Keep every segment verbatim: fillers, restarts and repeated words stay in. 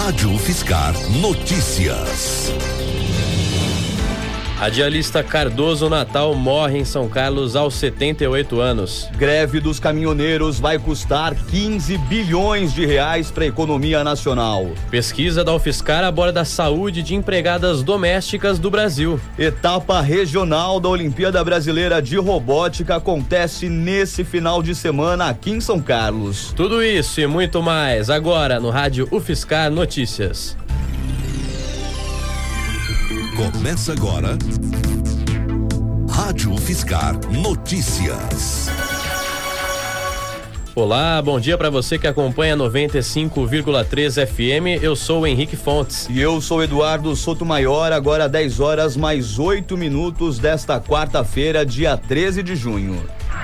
Rádio UFSCar Notícias. Radialista Cardoso Natal morre em São Carlos aos setenta e oito anos. Greve dos caminhoneiros vai custar quinze bilhões de reais para a economia nacional. Pesquisa da UFSCar aborda a saúde de empregadas domésticas do Brasil. Etapa regional da Olimpíada Brasileira de Robótica acontece nesse final de semana aqui em São Carlos. Tudo isso e muito mais agora no Rádio UFSCar Notícias. Começa agora Rádio UFSCar Notícias. Olá, bom dia para você que acompanha noventa e cinco vírgula três F M. Eu sou o Henrique Fontes. E eu sou Eduardo Sotomayor. Agora dez horas mais oito minutos desta quarta-feira, dia treze de junho.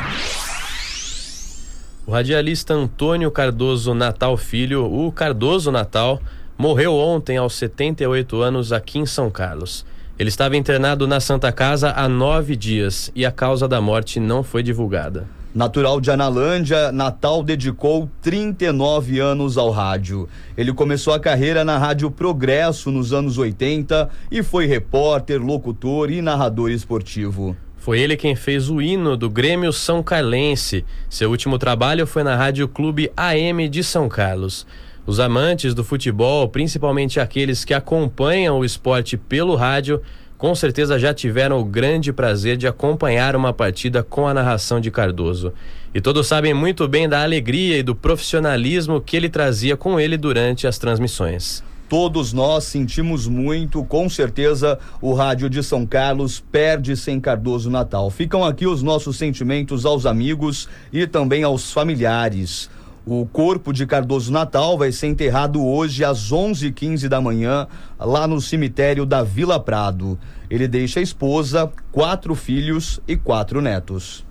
O radialista Antônio Cardoso Natal Filho, o Cardoso Natal, morreu ontem aos setenta e oito anos aqui em São Carlos. Ele estava internado na Santa Casa há nove dias e a causa da morte não foi divulgada. Natural de Analândia, Natal dedicou trinta e nove anos ao rádio. Ele começou a carreira na Rádio Progresso nos anos oitenta e foi repórter, locutor e narrador esportivo. Foi ele quem fez o hino do Grêmio São Carlense. Seu último trabalho foi na Rádio Clube A M de São Carlos. Os amantes do futebol, principalmente aqueles que acompanham o esporte pelo rádio, com certeza já tiveram o grande prazer de acompanhar uma partida com a narração de Cardoso. E todos sabem muito bem da alegria e do profissionalismo que ele trazia com ele durante as transmissões. Todos nós sentimos muito, com certeza o rádio de São Carlos perde sem Cardoso Natal. Ficam aqui os nossos sentimentos aos amigos e também aos familiares. O corpo de Cardoso Natal vai ser enterrado hoje às onze e quinze da manhã, lá no cemitério da Vila Prado. Ele deixa a esposa, quatro filhos e quatro netos.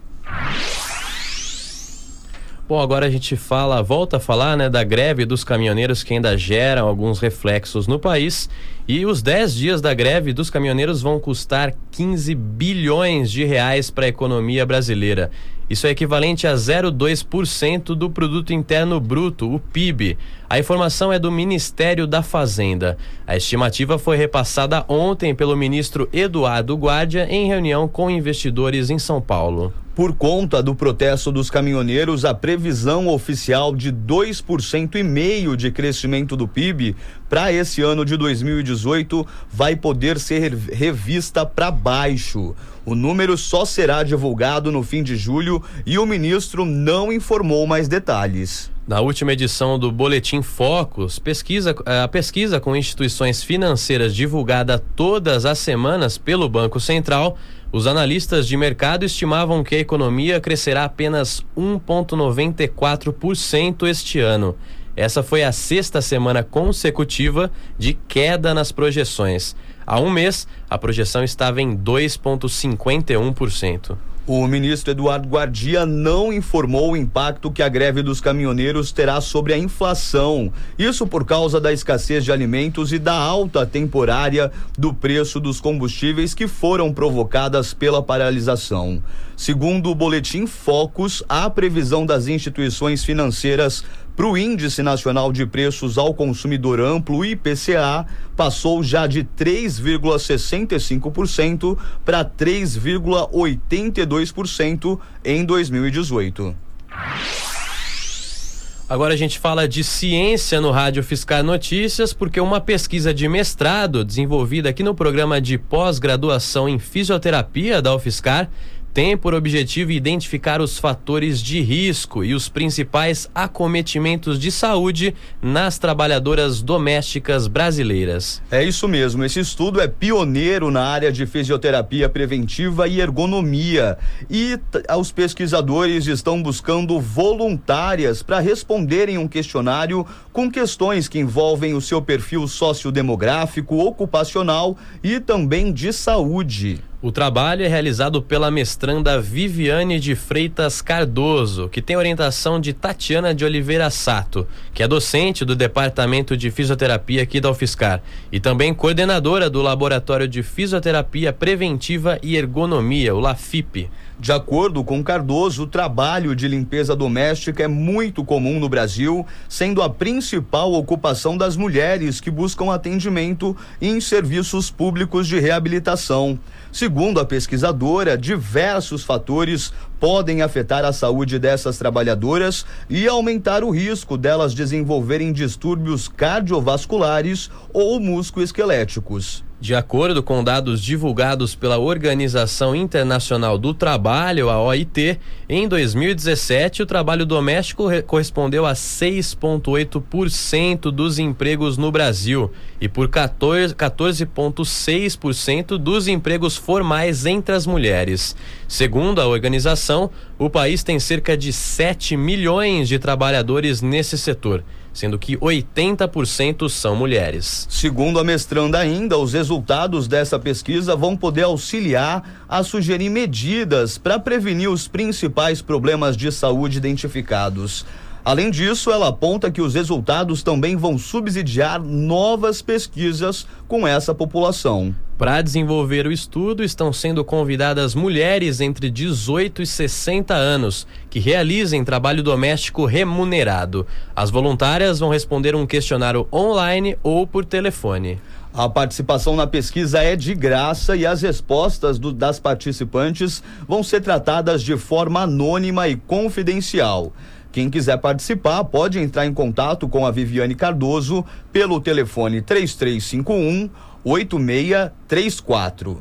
Bom, agora a gente fala, volta a falar, né, da greve dos caminhoneiros que ainda geram alguns reflexos no país. E os dez dias da greve dos caminhoneiros vão custar quinze bilhões de reais para a economia brasileira. Isso é equivalente a zero vírgula dois por cento do Produto Interno Bruto, o P I B. A informação é do Ministério da Fazenda. A estimativa foi repassada ontem pelo ministro Eduardo Guardia em reunião com investidores em São Paulo. Por conta do protesto dos caminhoneiros, a previsão oficial de dois por cento e meio de crescimento do P I B para esse ano de dois mil e dezoito vai poder ser revista para baixo. O número só será divulgado no fim de julho e o ministro não informou mais detalhes. Na última edição do Boletim Focus, pesquisa, a pesquisa com instituições financeiras divulgada todas as semanas pelo Banco Central, os analistas de mercado estimavam que a economia crescerá apenas um vírgula noventa e quatro por cento este ano. Essa foi a sexta semana consecutiva de queda nas projeções. Há um mês, a projeção estava em dois vírgula cinquenta e um por cento. O ministro Eduardo Guardia não informou o impacto que a greve dos caminhoneiros terá sobre a inflação. Isso por causa da escassez de alimentos e da alta temporária do preço dos combustíveis que foram provocadas pela paralisação. Segundo o Boletim Focus, a previsão das instituições financeiras para o Índice Nacional de Preços ao Consumidor Amplo, o I P C A, passou já de três vírgula sessenta e cinco por cento para três vírgula oitenta e dois por cento em dois mil e dezoito. Agora a gente fala de ciência no Rádio UFSCar Notícias, porque uma pesquisa de mestrado desenvolvida aqui no programa de pós-graduação em fisioterapia da UFSCar tem por objetivo identificar os fatores de risco e os principais acometimentos de saúde nas trabalhadoras domésticas brasileiras. É isso mesmo, esse estudo é pioneiro na área de fisioterapia preventiva e ergonomia e t- os pesquisadores estão buscando voluntárias para responderem um questionário com questões que envolvem o seu perfil sociodemográfico, ocupacional e também de saúde. O trabalho é realizado pela mestranda Viviane de Freitas Cardoso, que tem orientação de Tatiana de Oliveira Sato, que é docente do Departamento de Fisioterapia aqui da UFSCar e também coordenadora do Laboratório de Fisioterapia Preventiva e Ergonomia, o LAFIP. De acordo com Cardoso, o trabalho de limpeza doméstica é muito comum no Brasil, sendo a principal ocupação das mulheres que buscam atendimento em serviços públicos de reabilitação. Segundo a pesquisadora, diversos fatores podem afetar a saúde dessas trabalhadoras e aumentar o risco delas desenvolverem distúrbios cardiovasculares ou musculoesqueléticos. De acordo com dados divulgados pela Organização Internacional do Trabalho, a O I T, em dois mil e dezessete o trabalho doméstico correspondeu a seis vírgula oito por cento dos empregos no Brasil e por quatorze vírgula seis por cento dos empregos formais entre as mulheres. Segundo a organização, o país tem cerca de sete milhões de trabalhadores nesse setor, sendo que oitenta por cento são mulheres. Segundo a mestranda ainda, os resultados dessa pesquisa vão poder auxiliar a sugerir medidas para prevenir os principais problemas de saúde identificados. Além disso, ela aponta que os resultados também vão subsidiar novas pesquisas com essa população. Para desenvolver o estudo, estão sendo convidadas mulheres entre dezoito e sessenta anos que realizem trabalho doméstico remunerado. As voluntárias vão responder um questionário online ou por telefone. A participação na pesquisa é de graça e as respostas do, das participantes vão ser tratadas de forma anônima e confidencial. Quem quiser participar pode entrar em contato com a Viviane Cardoso pelo telefone três três cinco um, oito seis três quatro.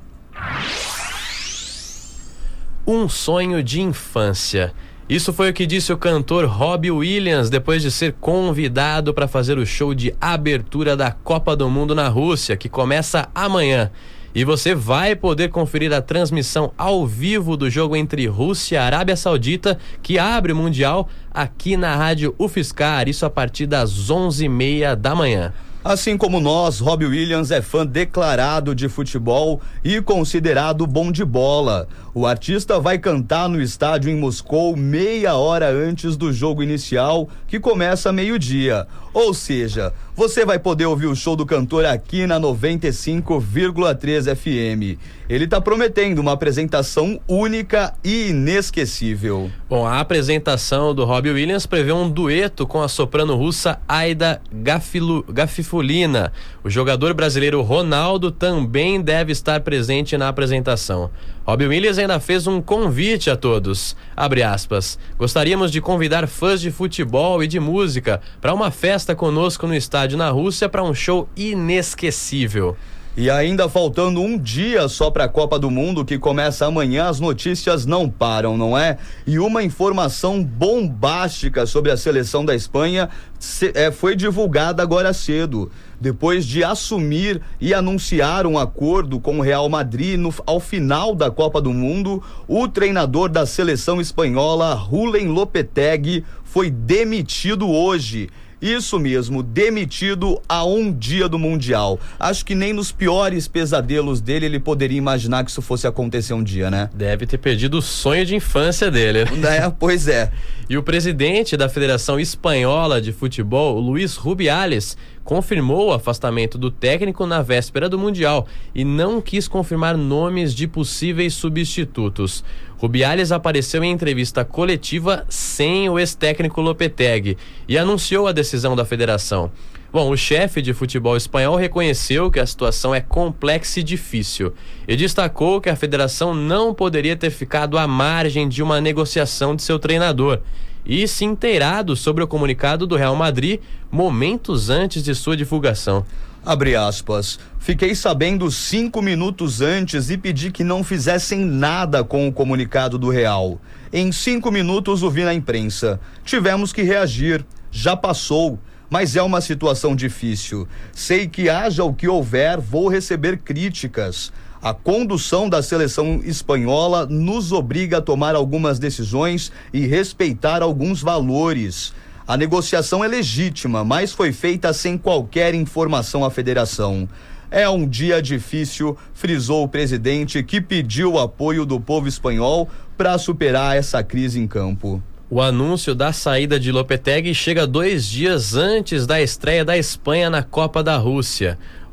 Um sonho de infância. Isso foi o que disse o cantor Robbie Williams depois de ser convidado para fazer o show de abertura da Copa do Mundo na Rússia, que começa amanhã. E você vai poder conferir a transmissão ao vivo do jogo entre Rússia e Arábia Saudita, que abre o Mundial, aqui na Rádio UFSCar, isso a partir das onze e meia da manhã. Assim como nós, Robbie Williams é fã declarado de futebol e considerado bom de bola. O artista vai cantar no estádio em Moscou meia hora antes do jogo inicial, que começa meio-dia. Ou seja, você vai poder ouvir o show do cantor aqui na noventa e cinco vírgula três F M. Ele está prometendo uma apresentação única e inesquecível. Bom, a apresentação do Robbie Williams prevê um dueto com a soprano russa Aida Gafilu, Gafifulina. O jogador brasileiro Ronaldo também deve estar presente na apresentação. Robbie Williams ainda fez um convite a todos. Abre aspas. Gostaríamos de convidar fãs de futebol e de música para uma festa conosco no estádio na Rússia para um show inesquecível. E ainda faltando um dia só para a Copa do Mundo, que começa amanhã, as notícias não param, não é? E uma informação bombástica sobre a seleção da Espanha se, é, foi divulgada agora cedo. Depois de assumir e anunciar um acordo com o Real Madrid no, ao final da Copa do Mundo, o treinador da seleção espanhola, Julen Lopetegui, foi demitido hoje. Isso mesmo, demitido a um dia do Mundial. Acho que nem nos piores pesadelos dele ele poderia imaginar que isso fosse acontecer um dia, né? Deve ter perdido o sonho de infância dele. É, pois é. E o presidente da Federação Espanhola de Futebol, Luis Rubiales, confirmou o afastamento do técnico na véspera do Mundial e não quis confirmar nomes de possíveis substitutos. Rubiales apareceu em entrevista coletiva sem o ex-técnico Lopetegui e anunciou a decisão da federação. Bom, o chefe de futebol espanhol reconheceu que a situação é complexa e difícil e destacou que a federação não poderia ter ficado à margem de uma negociação de seu treinador e se inteirado sobre o comunicado do Real Madrid momentos antes de sua divulgação. Abre aspas. Fiquei sabendo cinco minutos antes e pedi que não fizessem nada com o comunicado do Real. Em cinco minutos o vi na imprensa. Tivemos que reagir. Já passou. Mas é uma situação difícil. Sei que haja o que houver, vou receber críticas. A condução da seleção espanhola nos obriga a tomar algumas decisões e respeitar alguns valores. A negociação é legítima, mas foi feita sem qualquer informação à federação. É um dia difícil, frisou o presidente, que pediu o apoio do povo espanhol para superar essa crise em campo. O anúncio da saída de Lopetegui chega dois dias antes da estreia da Espanha na Copa da Rússia.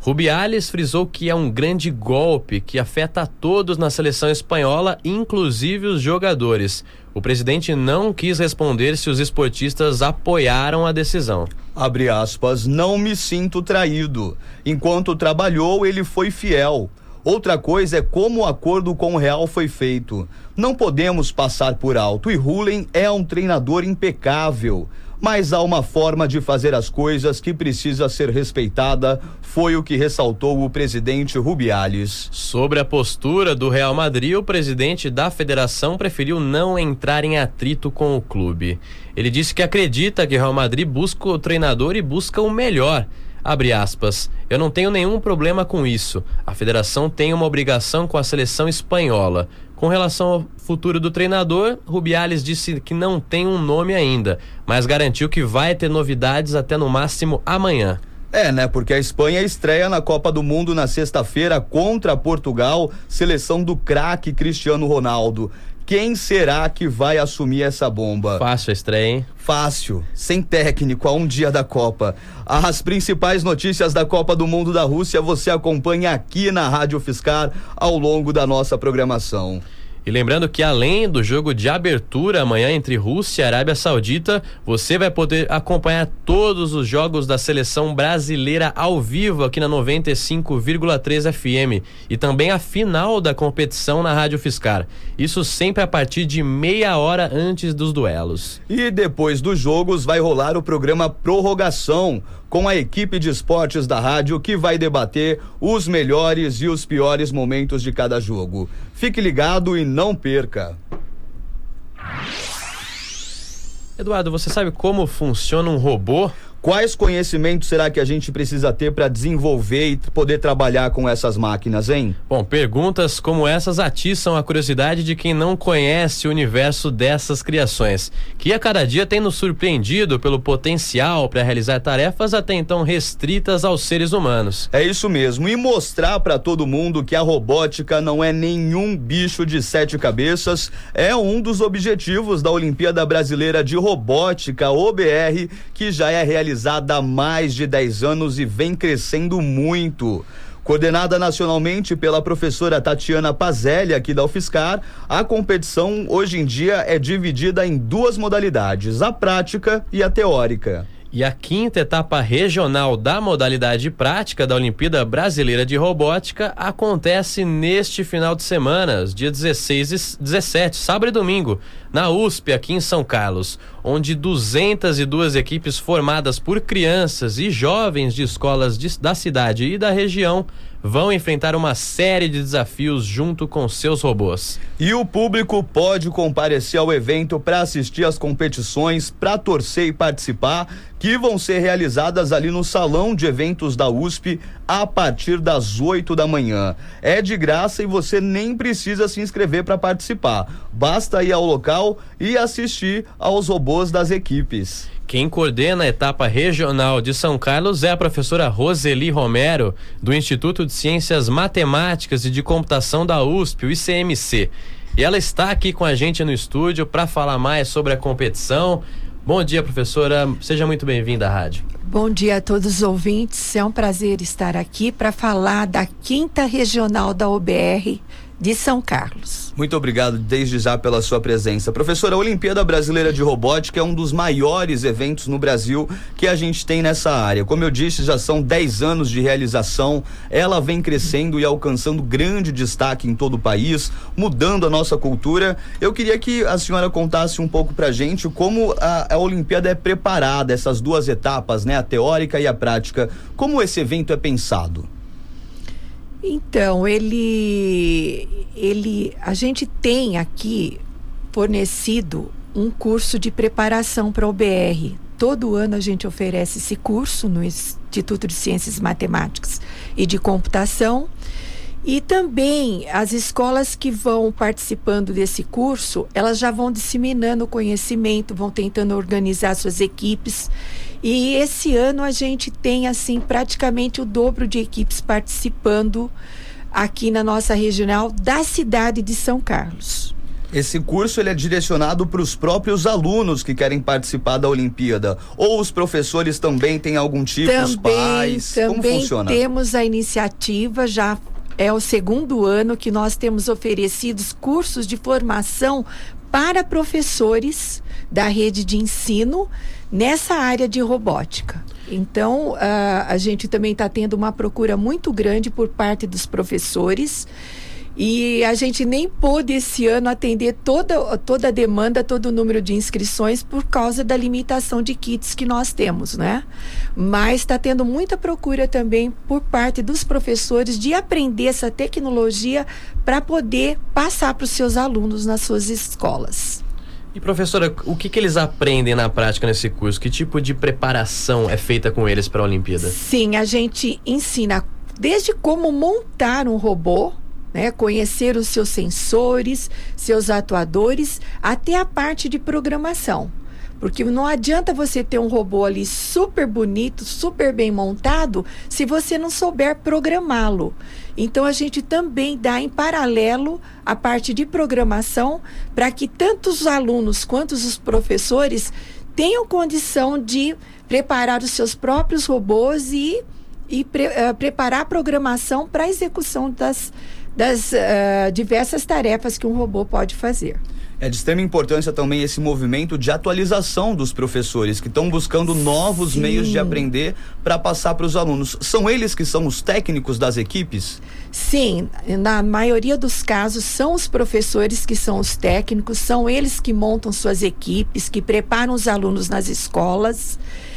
Rubiales frisou que é um grande golpe que afeta a todos na seleção espanhola, inclusive os jogadores. O presidente não quis responder se os esportistas apoiaram a decisão. Abre aspas, não me sinto traído. Enquanto trabalhou, ele foi fiel. Outra coisa é como o acordo com o Real foi feito. Não podemos passar por alto, e Rulen é um treinador impecável. Mas há uma forma de fazer as coisas que precisa ser respeitada, foi o que ressaltou o presidente Rubiales. Sobre a postura do Real Madrid, o presidente da federação preferiu não entrar em atrito com o clube. Ele disse que acredita que o Real Madrid busca o treinador e busca o melhor. Abre aspas, eu não tenho nenhum problema com isso. A federação tem uma obrigação com a seleção espanhola. Com relação ao futuro do treinador, Rubiales disse que não tem um nome ainda, mas garantiu que vai ter novidades até no máximo amanhã. É, né? Porque a Espanha estreia na Copa do Mundo na sexta-feira contra Portugal, seleção do craque Cristiano Ronaldo. Quem será que vai assumir essa bomba? Fácil a estreia, hein? Fácil, sem técnico, a um dia da Copa. As principais notícias da Copa do Mundo da Rússia você acompanha aqui na Rádio Fiscar ao longo da nossa programação. E lembrando que além do jogo de abertura amanhã entre Rússia e Arábia Saudita, você vai poder acompanhar todos os jogos da seleção brasileira ao vivo aqui na noventa e cinco vírgula três F M e também a final da competição na Rádio Fiscar. Isso sempre a partir de meia hora antes dos duelos. E depois dos jogos vai rolar o programa Prorrogação, com a equipe de esportes da rádio que vai debater os melhores e os piores momentos de cada jogo. Fique ligado e não perca. Eduardo, você sabe como funciona um robô? Quais conhecimentos será que a gente precisa ter para desenvolver e poder trabalhar com essas máquinas, hein? Bom, perguntas como essas atiçam a curiosidade de quem não conhece o universo dessas criações, que a cada dia tem nos surpreendido pelo potencial para realizar tarefas até então restritas aos seres humanos. É isso mesmo, e mostrar para todo mundo que a robótica não é nenhum bicho de sete cabeças é um dos objetivos da Olimpíada Brasileira de Robótica, O B R, que já é realizada há mais de dez anos e vem crescendo muito. Coordenada nacionalmente pela professora Tatiana Pazelli, aqui da UFSCar, a competição hoje em dia é dividida em duas modalidades, a prática e a teórica. E a quinta etapa regional da modalidade prática da Olimpíada Brasileira de Robótica acontece neste final de semana, dia dezesseis e dezessete, sábado e domingo, na U S P, aqui em São Carlos, onde duzentas e duas equipes formadas por crianças e jovens de escolas de, da cidade e da região vão enfrentar uma série de desafios junto com seus robôs. E o público pode comparecer ao evento para assistir às competições, para torcer e participar, que vão ser realizadas ali no salão de eventos da U S P a partir das oito da manhã. É de graça e você nem precisa se inscrever para participar. Basta ir ao local e assistir aos robôs das equipes. Quem coordena a etapa regional de São Carlos é a professora Roseli Romero, do Instituto de Ciências Matemáticas e de Computação da U S P, o I C M C. E ela está aqui com a gente no estúdio para falar mais sobre a competição. Bom dia, professora. Seja muito bem-vinda à rádio. Bom dia a todos os ouvintes. É um prazer estar aqui para falar da quinta regional da O B R de São Carlos. Muito obrigado desde já pela sua presença. Professora, a Olimpíada Brasileira de Robótica é um dos maiores eventos no Brasil que a gente tem nessa área. Como eu disse, já são dez anos de realização, ela vem crescendo e alcançando grande destaque em todo o país, mudando a nossa cultura. Eu queria que a senhora contasse um pouco pra gente como a, a Olimpíada é preparada, essas duas etapas, né, a teórica e a prática. Como esse evento é pensado? Então, ele, ele, a gente tem aqui fornecido um curso de preparação para o O B R. Todo ano a gente oferece esse curso no Instituto de Ciências Matemáticas e de Computação. E também as escolas que vão participando desse curso, elas já vão disseminando o conhecimento, vão tentando organizar suas equipes. E esse ano a gente tem, assim, praticamente o dobro de equipes participando aqui na nossa regional da cidade de São Carlos. Esse curso ele é direcionado para os próprios alunos que querem participar da Olimpíada, ou os professores também têm algum tipo, também, os pais, também como funciona? Temos a iniciativa, já é o segundo ano que nós temos oferecidos cursos de formação para professores da rede de ensino nessa área de robótica. Então, a, a gente também está tendo uma procura muito grande por parte dos professores. E a gente nem pôde esse ano atender toda, toda a demanda, todo o número de inscrições por causa da limitação de kits que nós temos, né? Mas está tendo muita procura também por parte dos professores de aprender essa tecnologia para poder passar para os seus alunos nas suas escolas. E professora, o que, que eles aprendem na prática nesse curso? Que tipo de preparação é feita com eles para a Olimpíada? Sim, a gente ensina desde como montar um robô, né, conhecer os seus sensores, seus atuadores, até a parte de programação. Porque não adianta você ter um robô ali super bonito, super bem montado, se você não souber programá-lo. Então, a gente também dá em paralelo a parte de programação para que tanto os alunos quanto os professores tenham condição de preparar os seus próprios robôs e, e pre, uh, preparar a programação para a execução das das uh, diversas tarefas que um robô pode fazer. É de extrema importância também esse movimento de atualização dos professores, que estão buscando novos Sim. meios de aprender para passar para os alunos. São eles que são os técnicos das equipes? Sim, na maioria dos casos são os professores que são os técnicos, são eles que montam suas equipes, que preparam os alunos nas escolas.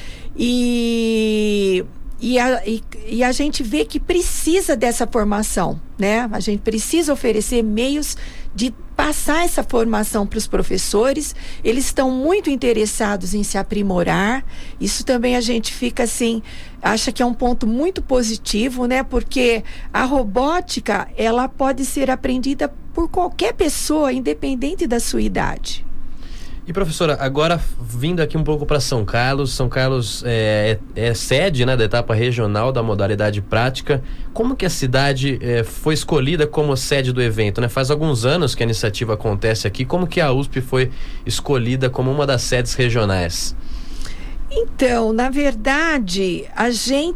E... E a, e, e a gente vê que precisa dessa formação, né? A gente precisa oferecer meios de passar essa formação para os professores. Eles estão muito interessados em se aprimorar. Isso também a gente fica assim, acha que é um ponto muito positivo, né? Porque a robótica, ela pode ser aprendida por qualquer pessoa, independente da sua idade. E professora, agora vindo aqui um pouco para São Carlos, São Carlos é, é, é sede, né, da etapa regional da modalidade prática. Como que a cidade é, foi escolhida como sede do evento, né? Faz alguns anos que a iniciativa acontece aqui. Como que a U S P foi escolhida como uma das sedes regionais? Então, na verdade, a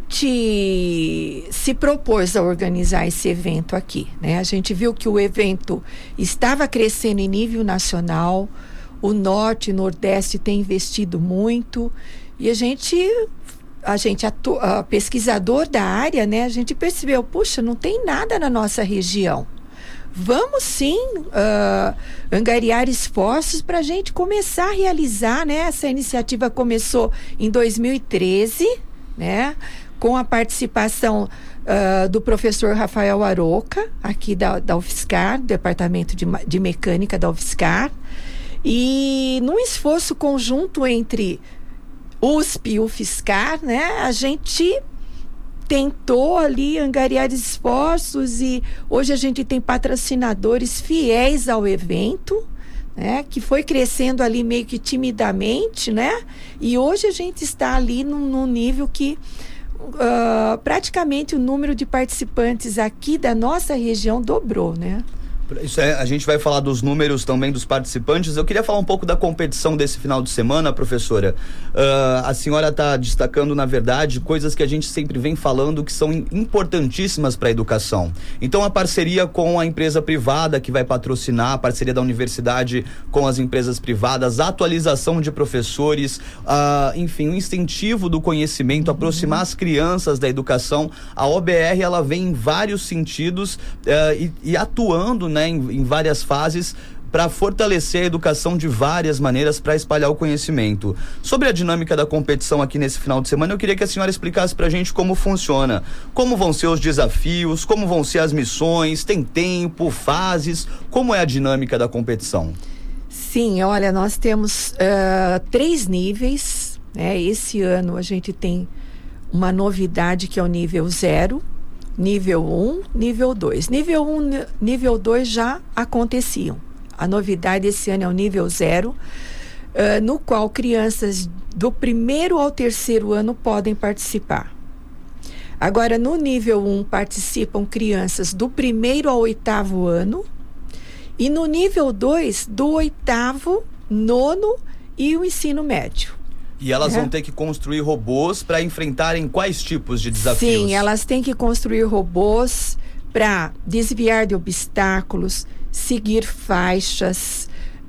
gente se propôs a organizar esse evento aqui, né? A gente viu que o evento estava crescendo em nível nacional. O Norte e Nordeste tem investido muito e a gente, a gente atu, a pesquisador da área, né, a gente percebeu, puxa, não tem nada na nossa região. Vamos sim uh, angariar esforços para a gente começar a realizar, né? Essa iniciativa começou em dois mil e treze, né? Com a participação uh, do professor Rafael Aroca, aqui da, da UFSCar, do Departamento de, de Mecânica da UFSCar. E num esforço conjunto entre U S P e UFSCar, né, a gente tentou ali angariar esforços e hoje a gente tem patrocinadores fiéis ao evento, né, que foi crescendo ali meio que timidamente, né, e hoje a gente está ali num, num nível que uh, praticamente o número de participantes aqui da nossa região dobrou, né. Isso é, a gente vai falar dos números também dos participantes. Eu queria falar um pouco da competição desse final de semana, professora. Uh, a senhora está destacando, na verdade, coisas que a gente sempre vem falando que são importantíssimas para a educação. Então, a parceria com a empresa privada que vai patrocinar, a parceria da universidade com as empresas privadas, a atualização de professores, uh, enfim, o incentivo do conhecimento, uhum. aproximar as crianças da educação. A O B R, ela vem em vários sentidos uh, e, e atuando, né, Em, em várias fases para fortalecer a educação de várias maneiras para espalhar o conhecimento. Sobre a dinâmica da competição aqui nesse final de semana, eu queria que a senhora explicasse para a gente como funciona, como vão ser os desafios, como vão ser as missões, tem tempo, fases, como é a dinâmica da competição? Sim, olha, nós temos uh, três níveis, né? Esse ano a gente tem uma novidade que é o nível zero, nível um, nível dois. Nível um, nível dois já aconteciam. A novidade esse ano é o nível zero, uh, no qual crianças do primeiro ao terceiro ano podem participar. Agora, no nível um, participam crianças do primeiro ao oitavo ano E no nível dois, do oitavo, nono e o ensino médio. E elas é. vão ter que construir robôs para enfrentarem quais tipos de desafios? Sim, elas têm que construir robôs para desviar de obstáculos, seguir faixas,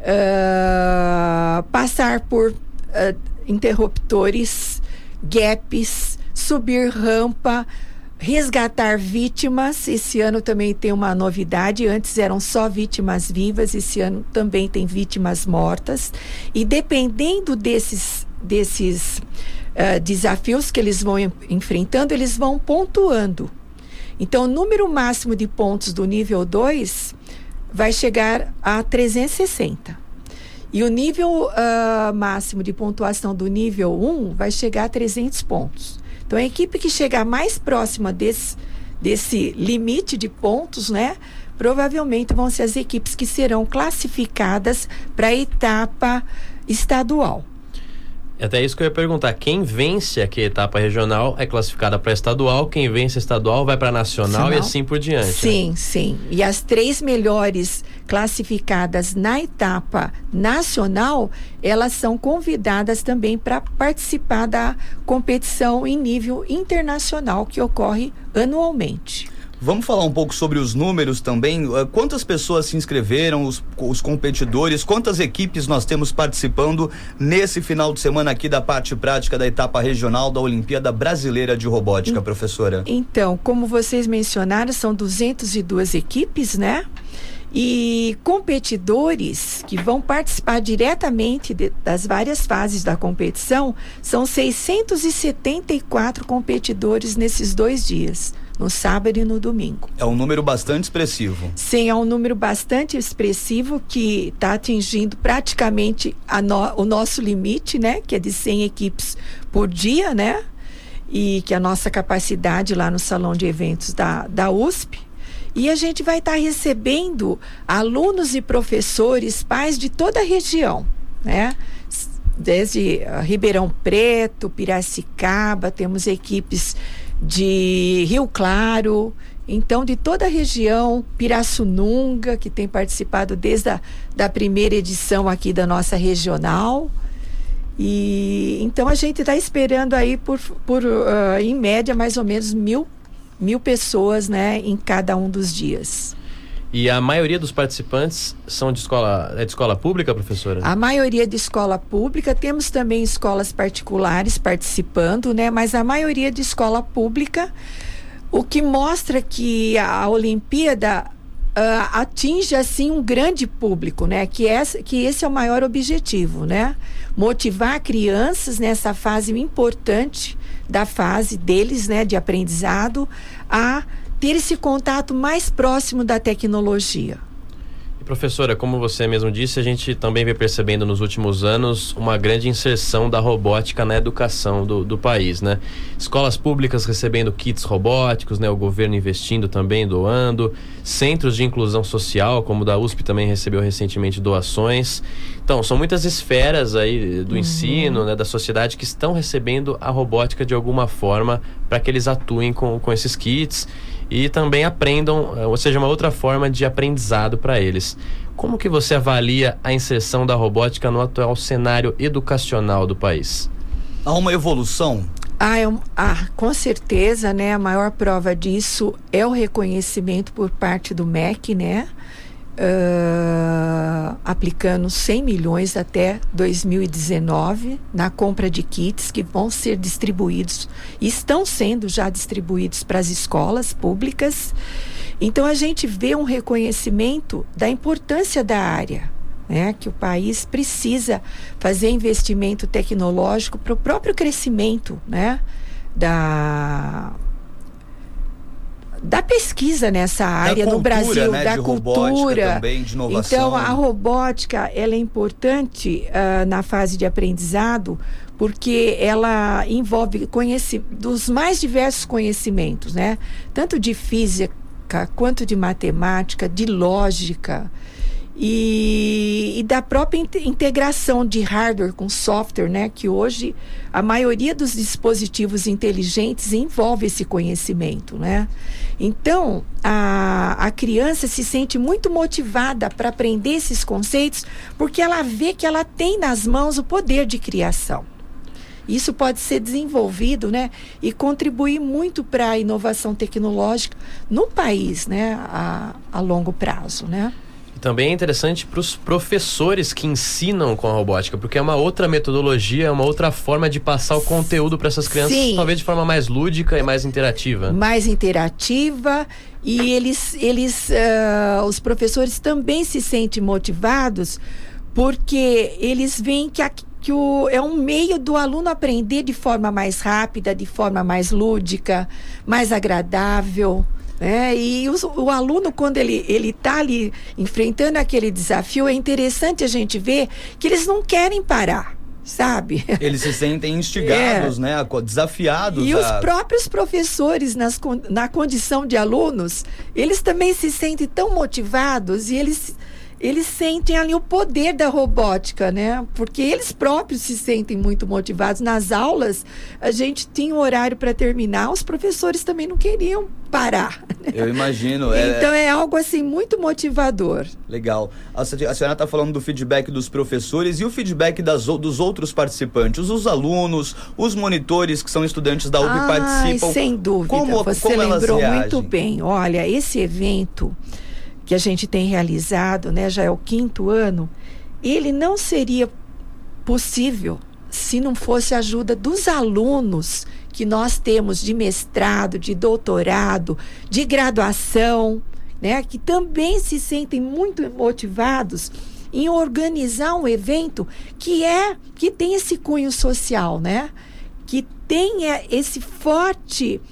uh, passar por uh, interruptores, gaps, subir rampa, resgatar vítimas. Esse ano também tem uma novidade, antes eram só vítimas vivas, esse ano também tem vítimas mortas. E dependendo desses, desses uh, desafios que eles vão em, enfrentando, eles vão pontuando. Então, o número máximo de pontos do nível dois vai chegar a trezentos e sessenta. E o nível uh, máximo de pontuação do nível um vai chegar a trezentos pontos. Então, a equipe que chegar mais próxima desse, desse limite de pontos, né, provavelmente vão ser as equipes que serão classificadas para a etapa estadual. Até isso que eu ia perguntar, quem vence aqui a etapa regional é classificada para estadual, quem vence a estadual vai para nacional, nacional e assim por diante. Sim, né? sim. E as três melhores classificadas na etapa nacional, elas são convidadas também para participar da competição em nível internacional que ocorre anualmente. Vamos falar um pouco sobre os números também. Quantas pessoas se inscreveram, os, os competidores, quantas equipes nós temos participando nesse final de semana aqui da parte prática da etapa regional da Olimpíada Brasileira de Robótica, e, professora? Então, como vocês mencionaram, são duzentas e duas equipes, né? E competidores que vão participar diretamente de, das várias fases da competição, são seiscentos e setenta e quatro competidores nesses dois dias, no sábado e no domingo. É um número bastante expressivo. Sim, é um número bastante expressivo que está atingindo praticamente a no, o nosso limite, né? Que é de cem equipes por dia, né? E que é a nossa capacidade lá no salão de eventos da, da U S P. E a gente vai estar tá recebendo alunos e professores, pais de toda a região, né? Desde uh, Ribeirão Preto, Piracicaba, temos equipes de Rio Claro, então de toda a região, Pirassununga, que tem participado desde a da primeira edição aqui da nossa regional. E então a gente está esperando aí por, por uh, em média mais ou menos mil mil pessoas, né, em cada um dos dias. E a maioria dos participantes são de escola, é de escola pública, professora? A maioria de escola pública, temos também escolas particulares participando, né, mas a maioria de escola pública, o que mostra que a Olimpíada uh, atinge assim um grande público, né, que, essa, que esse é o maior objetivo, né, motivar crianças nessa fase importante da fase deles, né, de aprendizado, a ter esse contato mais próximo da tecnologia. E professora, como você mesmo disse, a gente também vem percebendo nos últimos anos uma grande inserção da robótica na educação do, do país, né? Escolas públicas recebendo kits robóticos, né? O governo investindo também, doando, centros de inclusão social, como o da U S P também recebeu recentemente doações. Então, são muitas esferas aí do uhum. ensino, né, da sociedade que estão recebendo a robótica de alguma forma para que eles atuem com, com esses kits e também aprendam, ou seja, uma outra forma de aprendizado para eles. Como que você avalia a inserção da robótica no atual cenário educacional do país? Há uma evolução? Ah, é um, ah, com certeza, né? A maior prova disso é o reconhecimento por parte do M E C, né? Uh, aplicando cem milhões até dois mil e dezenove na compra de kits que vão ser distribuídos, estão sendo já distribuídos para as escolas públicas. Então a gente vê um reconhecimento da importância da área, né? Que o país precisa fazer investimento tecnológico para o próprio crescimento, né? Da da pesquisa nessa área da no cultura, Brasil, né, da de cultura também, de inovação. Então a robótica ela é importante uh, na fase de aprendizado porque ela envolve conheci- dos mais diversos conhecimentos, né? Tanto de física quanto de matemática, de lógica. E, e da própria integração de hardware com software, né? Que hoje a maioria dos dispositivos inteligentes envolve esse conhecimento, né? Então, a, a criança se sente muito motivada para aprender esses conceitos, porque ela vê que ela tem nas mãos o poder de criação. Isso pode ser desenvolvido, né, e contribuir muito para a inovação tecnológica no país, né, a, a longo prazo, né? Também é interessante para os professores que ensinam com a robótica, porque é uma outra metodologia, é uma outra forma de passar o conteúdo para essas crianças, Sim. talvez de forma mais lúdica e mais interativa. Mais interativa, e eles, eles uh, os professores também se sentem motivados, porque eles veem que, a, que o, é um meio do aluno aprender de forma mais rápida, de forma mais lúdica, mais agradável. É, e os, o aluno, quando ele ele está ali enfrentando aquele desafio, é interessante a gente ver que eles não querem parar, sabe? Eles se sentem instigados, é. né? Desafiados. E a... os próprios professores, nas, na condição de alunos, eles também se sentem tão motivados e eles... eles sentem ali o poder da robótica, né? Porque eles próprios se sentem muito motivados. Nas aulas, a gente tinha um horário para terminar, os professores também não queriam parar. Né? Eu imagino. É... Então é algo assim muito motivador. Legal. A senhora está falando do feedback dos professores e o feedback das, dos outros participantes, os alunos, os monitores que são estudantes da U B Ai, participam. Sem dúvida, como, você como lembrou elas muito bem. Olha, esse evento que a gente tem realizado, né, já é o quinto ano, ele não seria possível se não fosse a ajuda dos alunos que nós temos de mestrado, de doutorado, de graduação, né, que também se sentem muito motivados em organizar um evento que é, que tem esse cunho social, né, que tenha esse forte...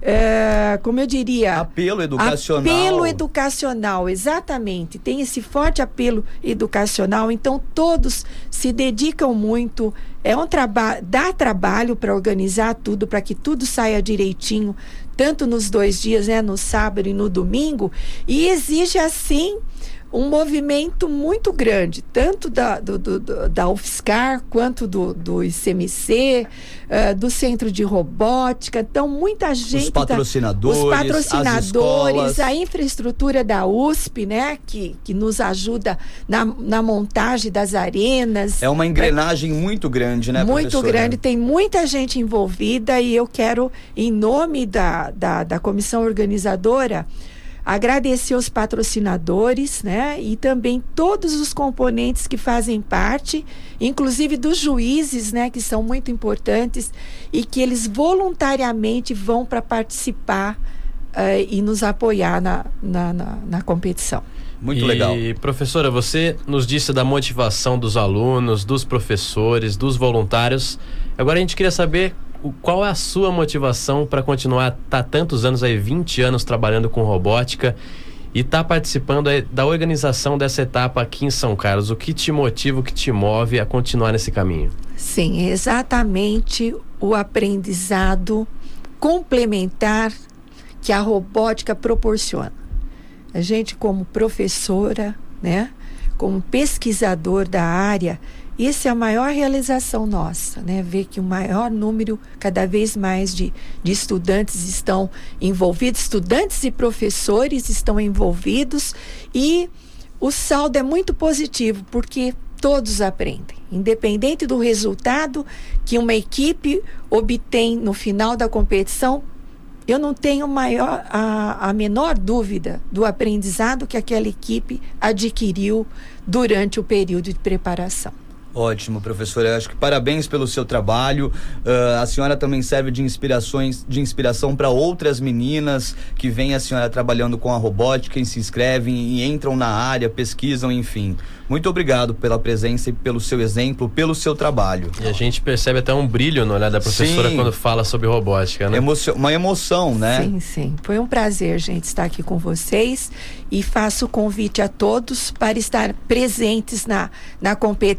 É, como eu diria... Apelo educacional. Apelo educacional, exatamente. Tem esse forte apelo educacional, então todos se dedicam muito. É um trabalho, dá trabalho para organizar tudo, para que tudo saia direitinho, tanto nos dois dias, né, no sábado e no domingo, e exige assim um movimento muito grande, tanto da, do, do, da UFSCar, quanto do, do I C M C, uh, do Centro de Robótica. Então, muita gente... Os patrocinadores, tá, os patrocinadores, a infraestrutura da U S P, né, que, que nos ajuda na, na montagem das arenas. É uma engrenagem pra... muito grande, né, Muito professora? grande, tem muita gente envolvida, e eu quero, em nome da, da, da comissão organizadora, agradecer os patrocinadores, né? E também todos os componentes que fazem parte, inclusive dos juízes, né? Que são muito importantes e que eles voluntariamente vão para participar uh, e nos apoiar na, na, na, na competição. Muito e, legal. E, professora, você nos disse da motivação dos alunos, dos professores, dos voluntários. Agora a gente queria saber qual é a sua motivação para continuar, tá tantos anos aí, vinte anos trabalhando com robótica e tá participando aí da organização dessa etapa aqui em São Carlos. O que te motiva, o que te move a continuar nesse caminho? Sim, exatamente o aprendizado complementar que a robótica proporciona. A gente, como professora, né, como pesquisador da área, essa é a maior realização nossa, né? Ver que o maior número, cada vez mais, de, de estudantes estão envolvidos, estudantes e professores estão envolvidos, e o saldo é muito positivo, porque todos aprendem. Independente do resultado que uma equipe obtém no final da competição, eu não tenho maior, a, a menor dúvida do aprendizado que aquela equipe adquiriu durante o período de preparação. Ótimo, professora. Eu acho que parabéns pelo seu trabalho. Uh, a senhora também serve de inspirações, de inspiração para outras meninas que veem a senhora trabalhando com a robótica e se inscrevem e entram na área, pesquisam, enfim. Muito obrigado pela presença e pelo seu exemplo, pelo seu trabalho. E a gente percebe até um brilho no olhar da professora sim, quando fala sobre robótica, né? Emocio- uma emoção, né? Sim, sim. Foi um prazer, gente, estar aqui com vocês, e faço o convite a todos para estar presentes na, na competição.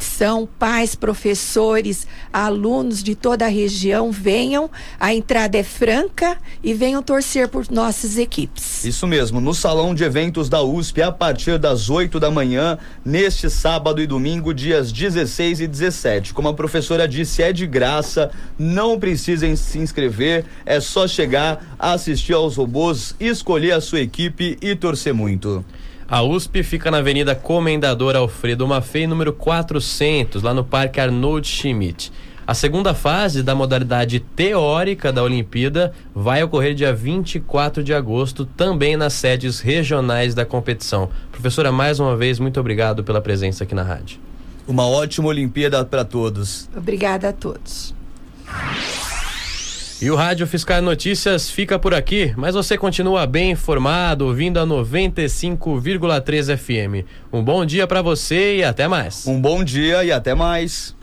Então, pais, professores, alunos de toda a região, venham. A entrada é franca e venham torcer por nossas equipes. Isso mesmo, no Salão de Eventos da U S P, a partir das oito da manhã, neste sábado e domingo, dias dezesseis e dezessete. Como a professora disse, é de graça, não precisem se inscrever, é só chegar, assistir aos robôs, escolher a sua equipe e torcer muito. A U S P fica na Avenida Comendador Alfredo Maffei, número quatrocentos, lá no Parque Arnold Schmidt. A segunda fase da modalidade teórica da Olimpíada vai ocorrer dia vinte e quatro de agosto, também nas sedes regionais da competição. Professora, mais uma vez, muito obrigado pela presença aqui na rádio. Uma ótima Olimpíada para todos. Obrigada a todos. E o Rádio Fiscar Notícias fica por aqui, mas você continua bem informado, ouvindo a noventa e cinco vírgula três F M. Um bom dia para você e até mais. Um bom dia e até mais.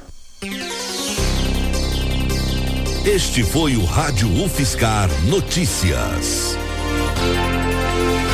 Este foi o Rádio UFSCar Notícias.